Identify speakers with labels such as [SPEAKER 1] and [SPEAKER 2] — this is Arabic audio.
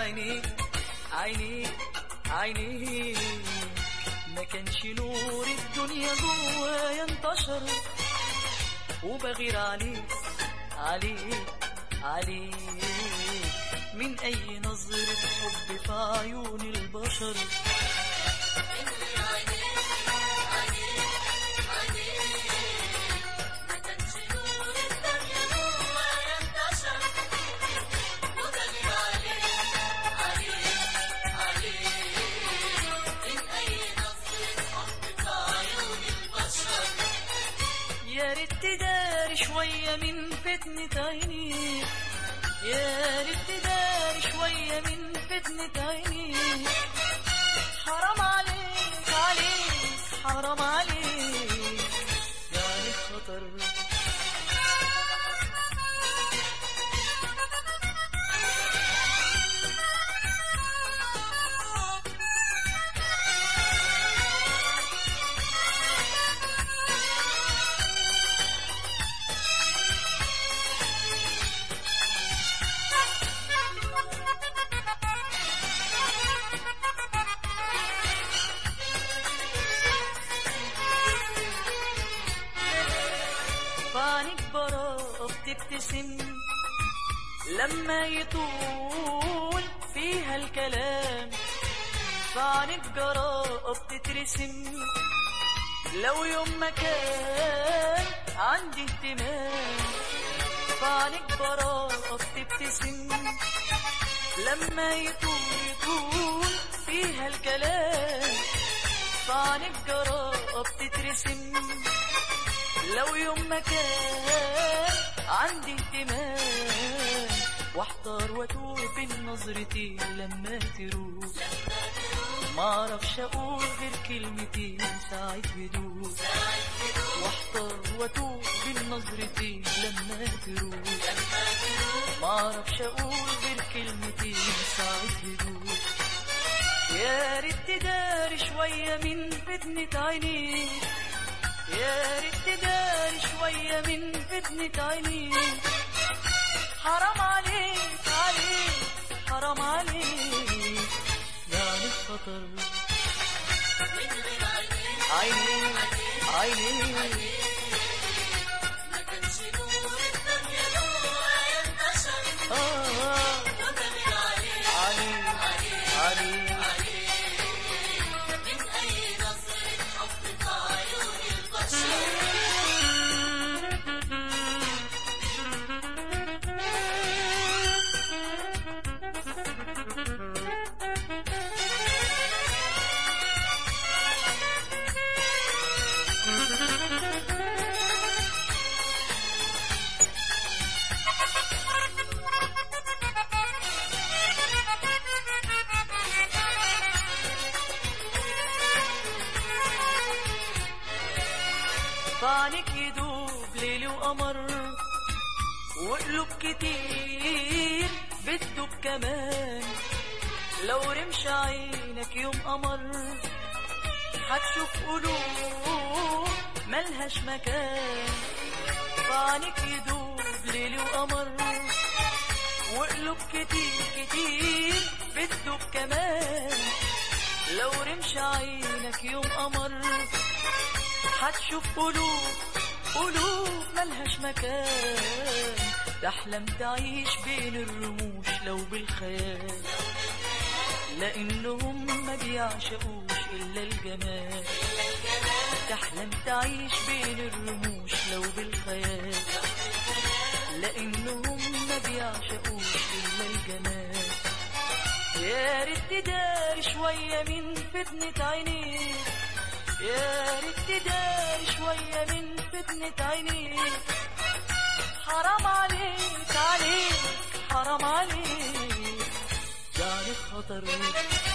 [SPEAKER 1] عينيك عينيك عينيك، ما كانش نور الدنيا جوايا انتشر، وبغير عليك عليك عليك من أي نظرة حب في عيون البشر. يا ريت تداري شوية من فتنة عينيك، يا ريت تداري شوية من فتنة عينيك، حرام عليك عليك حرام عليك، يعني خطر. فعنيك براءة بتبتسم لما يطول فيها الكلام، فعنيك جراءة بتترسم لو يوم ما كان عندي اهتمام، فعنيك براءة بتبتسم لما يطول فيها الكلام، فعنيك جراءة بتترسم لو يوم ما كان عندي اهتمام، واحتار واتوه بين نظرتي لما تروح، معرفش اقول غير كلمتين ساعة هدوء، واحتار واتوه بين نظرتي لما تروح، معرفش اقول غير كلمتين ساعة هدوء. يا ريت تداري شوية من فتنة عينيك، يا ريت تداري شوية من فتنة عينيك، حرام عليك عليك حرام عليك، يعني خطر. عينيك عينيك
[SPEAKER 2] ما كانش نور الدنيا جوايا انتشر، وبغير عليك
[SPEAKER 1] عليك عليك
[SPEAKER 2] من أي نظرة حب في عيون البشر.
[SPEAKER 1] فعنيك يدوب ليل وقمر، وقلوب كتير بتدوب كمان، لو رمش عينك يوم قمر هتشوف قلوب ملهاش مكان، فعنيك يدوب ليل وقمر، وقلوب كتير بتدوب كمان، لو رمش عينك يوم قمر هتشوف قلوب ملهاش مكان، تحلم تعيش بين الرموش لو بالخيال، لأنهم ما بيعشقوش إلا الجمال، تحلم تعيش بين الرموش لو بالخيال، لأنهم ما بيعشقوش إلا الجمال. يا ريت تداري شوية من فتنة عينيك، يا ريت تداري شوية من فتنة عينيك، حرام عليك عليك حرام عليك، يعني خطر.